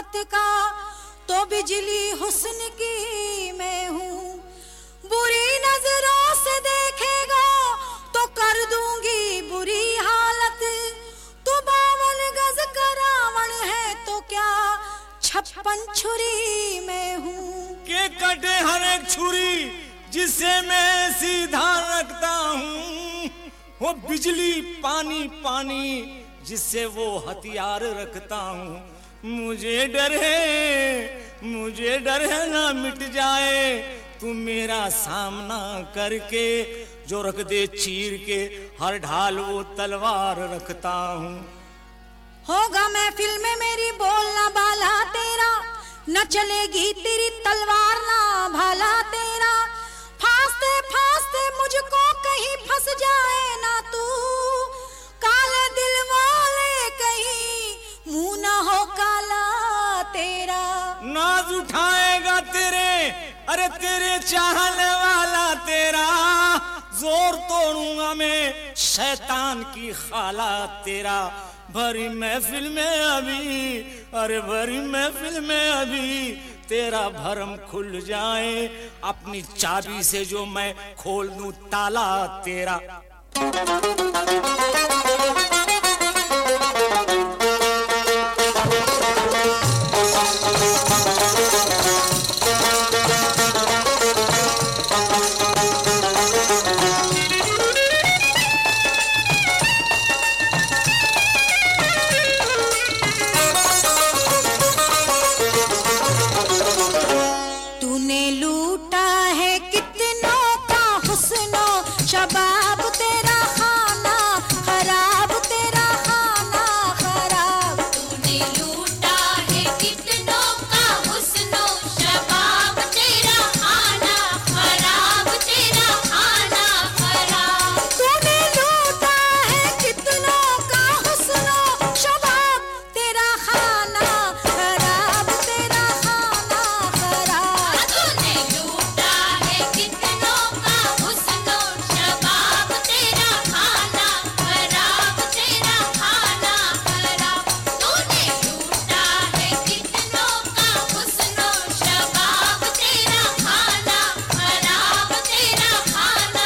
वक्त का, तो बिजली हुस्न की मैं हूँ। बुरी नजरों से देखेगा तो कर दूंगी बुरी हालत। तू 52 गज का रावण है तो क्या 56 छुरी मैं हूँ। के कटे हर एक छुरी जिसे मैं सीधा रखता हूँ, वो बिजली पानी पानी जिससे वो हथियार रखता हूँ। मुझे डर है ना मिट जाए तू मेरा सामना करके, जो रख दे चीर के हर ढाल वो तलवार रखता हूँ। होगा महफिल में मेरी बोलना बाला तेरा, न चलेगी तेरी तलवार ना भाला तेरा। फांसते फांसते मुझको कहीं फंस जाए ना तू, काले दिल वाले कहीं मुंह ना हो काला तेरा। नाज उठाएगा अरे तेरे चाहने वाला तेरा, जोर तोड़ूंगा मैं शैतान की खाला तेरा। भरी महफिल में अभी, अरे भरी महफिल में अभी तेरा भरम खुल जाए, अपनी चाबी से जो मैं खोल दूं ताला तेरा। शबाब तेरा खाना खराब, तेरा खाना खराब। तूने लूटा है कितनों का हुस्नो, शबाब तेरा खाना खराब, तेरा खाना खराब। तूने लूटा है कितनों का हुस्नो, शबाब तेरा खाना खराब, तेरा खाना खराब। तूने लूटा है कितनों का हुस्नो, शबाब तेरा खाना खराब, तेरा खाना खराब। तूने लूटा है कितनों का हुस्नो, शबाब तेरा खाना खराब, तेरा खाना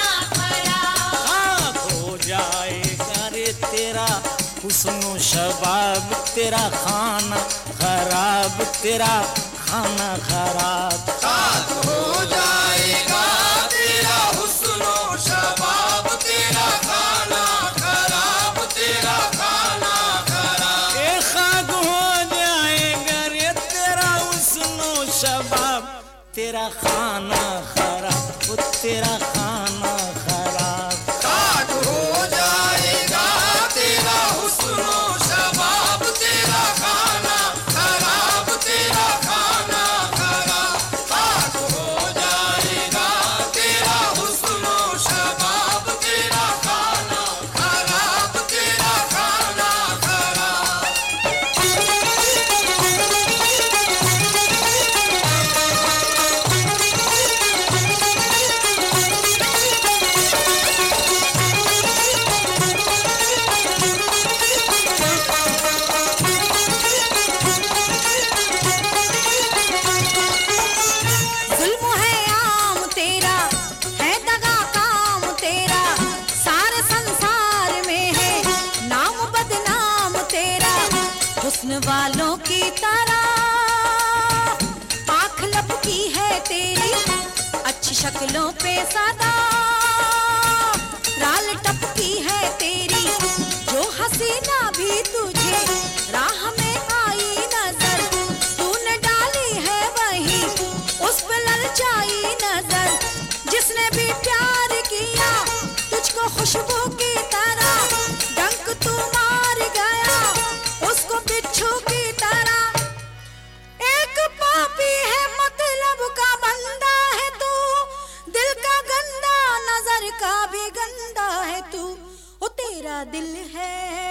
खराब। खाक हो जाएगा रे तेरा हुस्नो शबाब, तेरा खाना खराब, तेरा खाना खराब। खाक हो जाएगा तेरा हुस्नो शबाब, तेरा खाना खराब, तेरा खाना खराब। ए खाक हो जाएगा रे तेरा हुस्नो शबाब, तेरा खाना खराब, वो तेरा खाना खराब। खाक हो जाएगा तेरा हुस्नो शबाब, तेरा खाना खराब, तेरा खाना खराब। खाक हो जाएगा तेरा हुस्नो शबाब, तेरा खाना खराब, तेरा खाना खराब। जुल्म है आम तेरा, है दगा काम तेरा, सारे संसार में है नाम बदनाम तेरा। हुस्न वालों की तरह आँख लपकी है तेरी, अच्छी शक्लों पे सदा राल टपकी है तेरी। जो हसीना भी तुझे राह में आई नजर, तूने डाली है वही उस पे ललचाई नजर। जिसने भी प्यार किया तुझको खुशबू की तरह, डंक तू मार गया उसको बिच्छू की तरह। एक पापी है मतलब का बंदा है तू, दिल का गंदा नजर का भी गंदा है तू। ओ तेरा दिल है,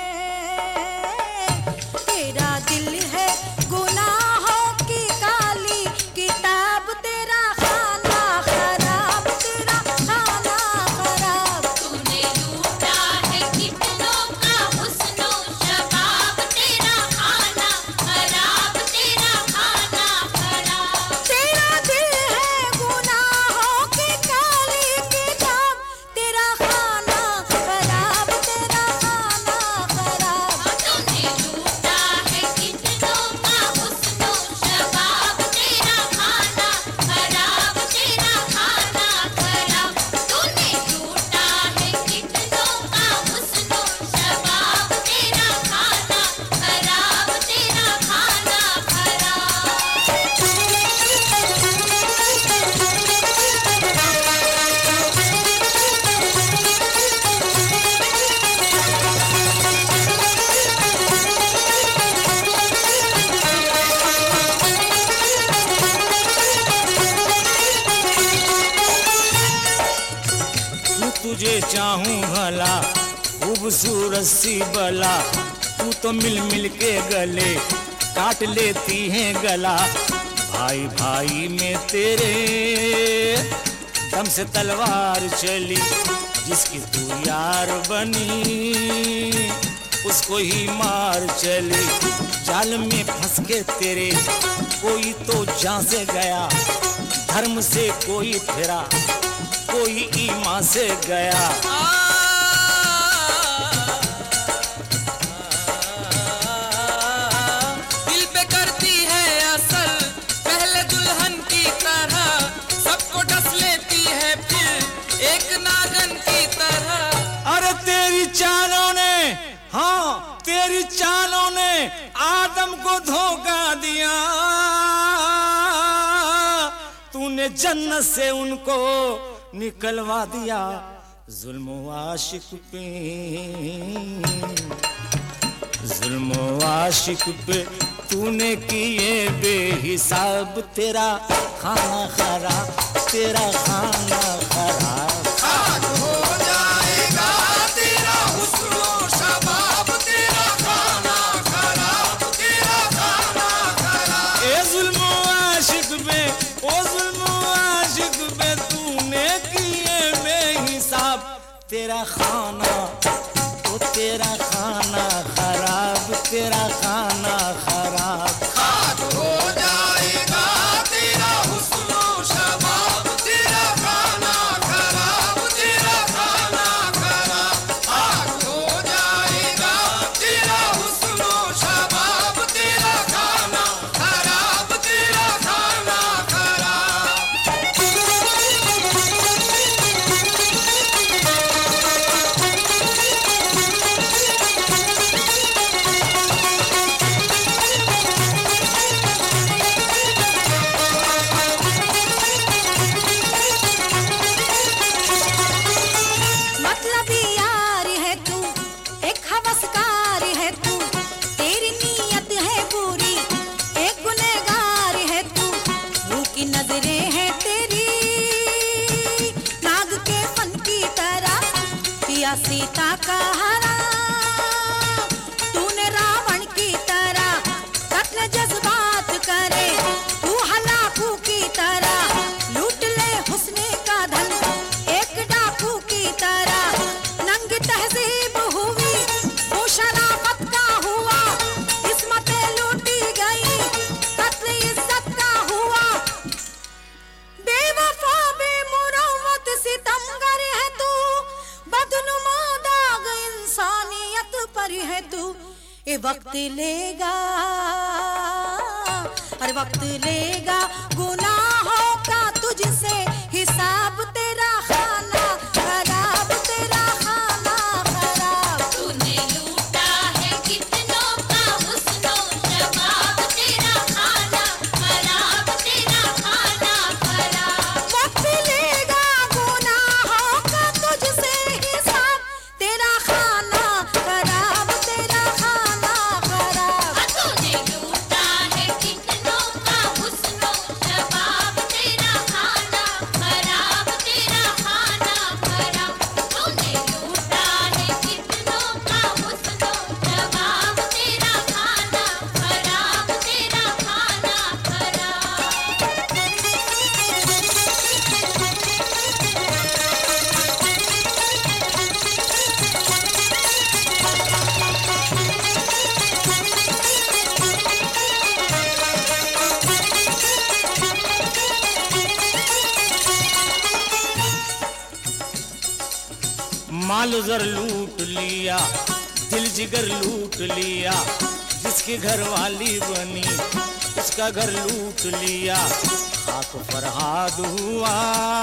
तेरा दिल है गुनाहों की काली किताब, तेरा खाना खराब, तेरा खाना खराब। तूने लूटा है कितनों का हुस्नो, शबाब तेरा खाना खराब, तेरा चाहूं भला खूबसूरत सी बला, तू तो मिल मिल के गले काट लेती है गला। भाई भाई में तेरे दम से तलवार चली, जिसकी तू यार बनी उसको ही मार चली। जाल में फंस के तेरे कोई तो जान से गया, धर्म से कोई फिरा कोई ईमान से गया। दिल पे करती है असर पहले दुल्हन की तरह, सबको डस लेती है फिर एक नागन की तरह। अरे तेरी चालों ने, हाँ तेरी चालों ने आदम को धोखा दिया, तूने जन्नत से उनको निकलवा दिया। जुल्म आशिक पे, जुल्म आशिक पे तूने किए बेहिसाब, तेरा खाना खराब, तेरा खाना खराब। खाक हो जाएगा तेरा हुस्न शबाब, तेरा खाना खराब, तेरा खाना खराब। ए जुल्म आशिक पे, ओ जुल्म आशिक पे तूने किए बेहिसाब, तेरा खाना, ओ तेरा खाना खराब, तेरा खाना खराब। खाक हो जाएगा तेरा हुस्न शबाब, तेरा खाना खराब, तेरा खाना खराब। खाक हो जाएगा तेरा हुस्न शबाब, तेरा खाना खराब, तेरा खाना खराब। मतलबी यार है तू, एक हवसकार है तू, तेरी नीयत है पूरी, एक गुनहगार है तू। रूह की नजरें हैं तेरी नाग के फन की तरह, पिया सीता का हरा तूने रावण की तरह। कत्ल जज्बात करे तू हलाकू की तरह, लूट ले हुस्ने का धन एक डाकू की तरह। नंगी तहजीब हुई वो शराफत का हुआ, किस्मतें लूटी गई कत्ल इज्जत का हुआ। बेवफा बेमुरव्वत सितमगर है तू, बदनुमा दाग इंसानियत पर है तू। ये वक्त लेगा, हर वक्त लेगा गुनाहों का तुझसे हिसाब, तेरा खाना खराब, तेरा खाना खराब। तूने लूटा है कितनों का हुस्नो शबाब, तेरा खाना खराब, तेरा खाना खराब। वक्त लेगा गुनाहों का तुझसे हिसाब, तेरा खाना खराब, तेरा खाना खराब। तूने लूटा है कितनों का हुस्नो शबाब, तेरा खाना खराब, तेरा खाना खराब। तूने लूटा है कितनों का हुस्नो शबाब, तेरा खाना खराब, तेरा खाना खराब। माल जर लूट लिया, दिल जिगर लूट लिया, जिसकी घर वाली बनी उसका घर लूट लिया। खाक फरहाद हुआ,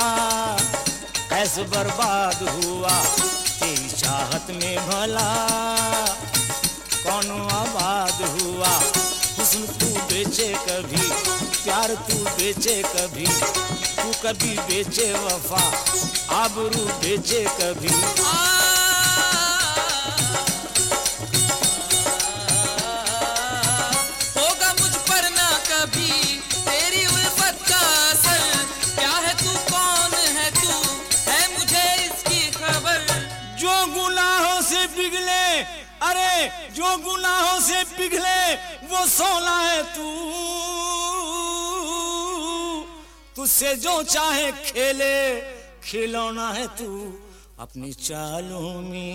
कैसे बर्बाद हुआ, तेरी चाहत में भला कौन आबाद हुआ। हुस्न तू बेचे कभी, प्यार तू बेचे कभी, तू कभी बेचे वफा, आबरू बेचे कभी। होगा मुझ पर ना कभी तेरी उल्फत का असर, क्या है तू कौन है तू है मुझे इसकी खबर। अरे जो गुनाहों से पिघले वो सोना है तू, तुझसे जो चाहे खेले खिलौना है तू। अपनी चालों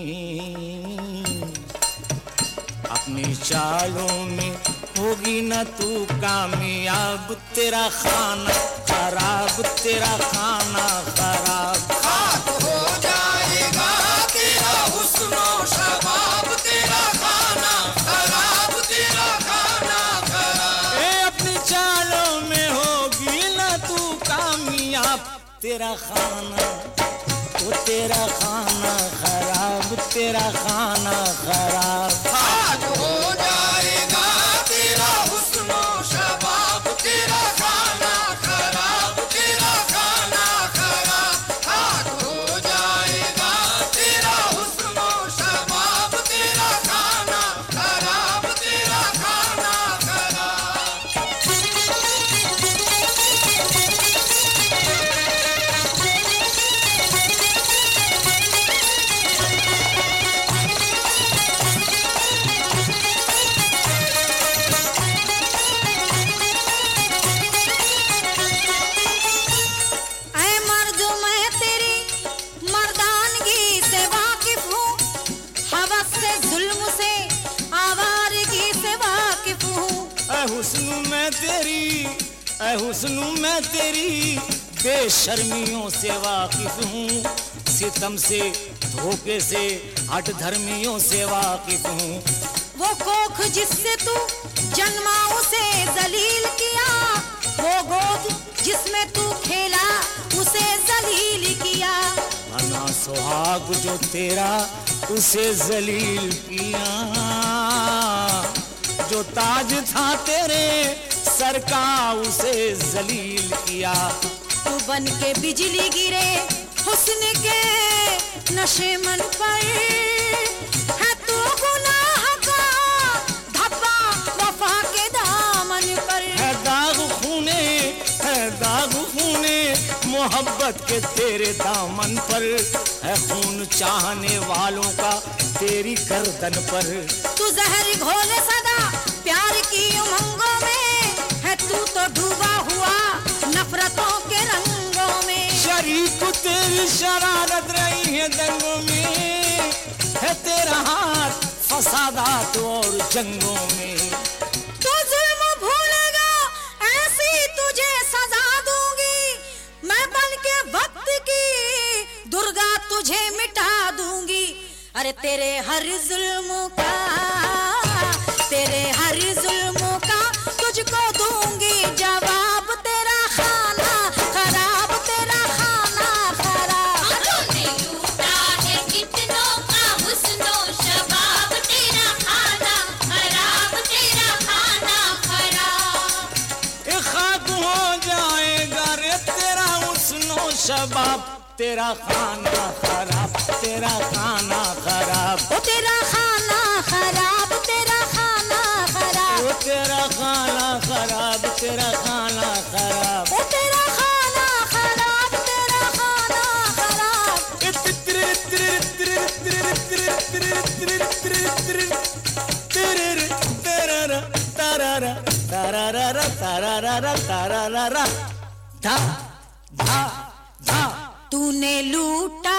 में होगी न तू कामयाब, तेरा खाना खराब, तेरा खाना खराब। खाक हो जाएगा तेरा हुस्नो शबाब, तेरा खाना खराब, तेरा खाना खराब। अपनी चालों में होगी न तू कामयाब, तेरा खाना तेरा खाना खराब, तेरा खाना खराब। खाक हो जाएगा तेरा हुस्नो शबाब, तेरा खाना खराब, तेरा खाना खराब। खाक हो जाएगा तेरा हुस्नो शबाब, तेरा खाना खराब, तेरा खाना खराब। हुस्न मैं तेरी बेशर्मियों से वाकिफ हूँ, सितम से धोखे से हट धर्मियों से वाकिफ हूँ। वो कोख जिससे तू जन्मा उसे जलील किया, वो गोद जिसमें तू खेला उसे जलील किया। बना सुहाग जो तेरा उसे जलील किया, जो ताज था तेरे सर का उसे जलील किया। तू बन के बिजली गिरे हुस्न के नशे मन पर, है तू गुनाह का धब्बा वफा के दामन पर। है दाग खूने मोहब्बत के तेरे दामन पर, है खून चाहने वालों का तेरी गर्दन पर। तू जहर घोले सदा प्यार की उमंगों में, है तू तो डूबा हुआ नफरतों के रंगों में। शरीक तेरी शरारत रही है दंगों में, है तेरा हाथ फसादात और जंगों में। तू जुल्म भूलेगा ऐसी तुझे सजा दूंगी, मैं बन के वक्त की दुर्गा तुझे मिटा दूंगी। अरे तेरे हर जुल्म का तुझको दूंगी जवाब, तेरा खाना खराब, तेरा खाना खराब। तूने लूटा है कितनों का हुस्नो शबाब, तेरा खाना खराब, तेरा खाना खराब। खाक हो जाएगा रे तेरा हुस्नो शबाब, तेरा खाना खराब, तेरा खाना खराब। ओ तेरा खाना खराब, तेरा खाना खराब। ओ तेरा खाना खराब, तेरा खाना खराब। ओ तेरा खाना खराब, तेरा खाना खराब। तूने लूटा